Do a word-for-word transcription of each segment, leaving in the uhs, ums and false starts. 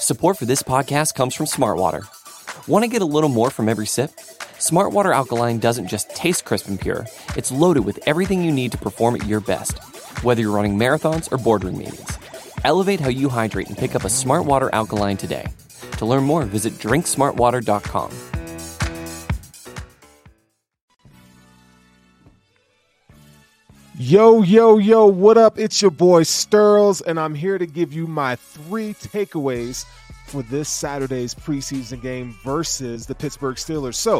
Support for this podcast comes from Smartwater. Want to get a little more from every sip? Smartwater Alkaline doesn't just taste crisp and pure, it's loaded with everything you need to perform at your best, whether you're running marathons or boardroom meetings. Elevate how you hydrate and pick up a Smartwater Alkaline today. To learn more, visit drink smartwater dot com. Yo, yo, yo, what up? It's your boy Sterls, and I'm here to give you my three takeaways for this Saturday's preseason game versus the Pittsburgh Steelers. So,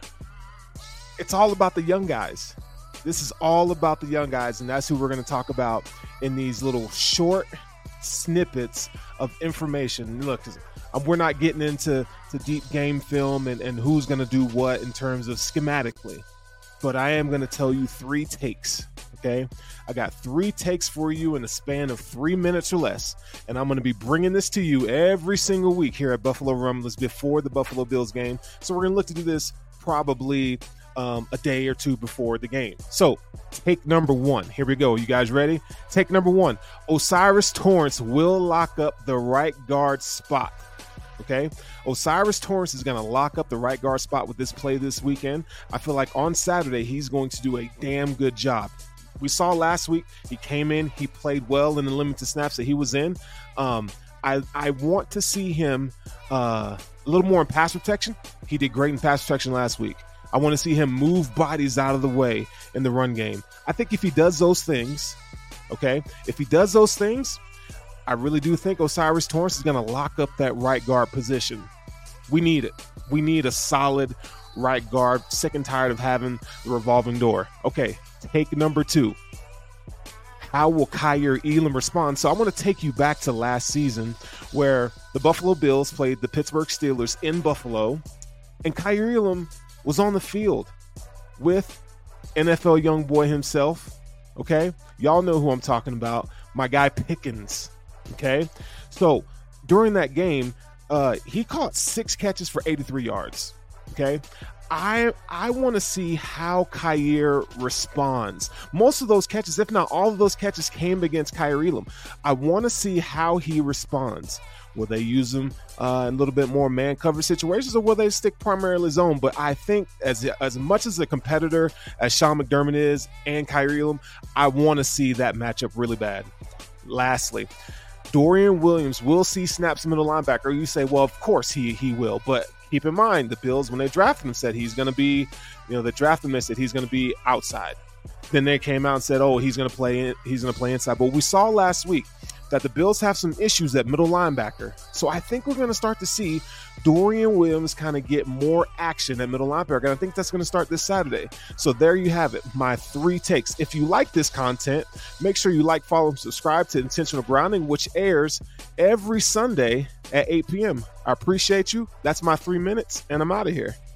it's all about the young guys. This is all about the young guys, and that's who we're going to talk about in these little short snippets of information. Look, we're not getting into to deep game film and, and who's going to do what in terms of schematically, but I am going to tell you three takes. Okay, I got three takes for you in a span of three minutes or less, and I'm going to be bringing this to you every single week here at Buffalo Rumblings before the Buffalo Bills game. So we're going to look to do this probably um, a day or two before the game. So take number one. Here we go. You guys ready? Take number one. O'Cyrus Torrence will lock up the right guard spot. Okay, O'Cyrus Torrence is going to lock up the right guard spot with this play this weekend. I feel like on Saturday he's going to do a damn good job. We saw last week, he came in, he played well in the limited snaps that he was in. Um, I, I want to see him uh, a little more in pass protection. He did great in pass protection last week. I want to see him move bodies out of the way in the run game. I think if he does those things, okay, if he does those things, I really do think O'Cyrus Torrence is going to lock up that right guard position. We need it. We need a solid right guard. Sick and tired of having the revolving door. Okay. Take number two. How will Kaiir Elam respond? So I want to take you back to last season where the Buffalo Bills played the Pittsburgh Steelers in Buffalo, and Kaiir Elam was on the field with N F L young boy himself. Okay, y'all know who I'm talking about. My guy Pickens. Okay, so during that game, uh, he caught six catches for eighty-three yards. Okay. I I want to see how Kaiir responds. Most of those catches, if not all of those catches, came against Kaiir Elam. I want to see how he responds. Will they use him uh, in a little bit more man cover situations, or will they stick primarily zone? But I think as as much as a competitor as Sean McDermott is and Kaiir Elam, I want to see that matchup really bad. Lastly, Dorian Williams will see snaps middle linebacker. You say, well, of course he he will, but keep in mind, the Bills, when they drafted him, said he's going to be, you know, they drafted him and said he's going to be outside. Then they came out and said, oh, he's going to play in, he's going to play inside. But we saw last week that the Bills have some issues at middle linebacker. So I think we're going to start to see Dorian Williams kind of get more action at middle linebacker. And I think that's going to start this Saturday. So there you have it, my three takes. If you like this content, make sure you like, follow, and subscribe to Intentional Grounding, which airs every Sunday at eight p.m. I appreciate you. That's my three minutes, and I'm out of here.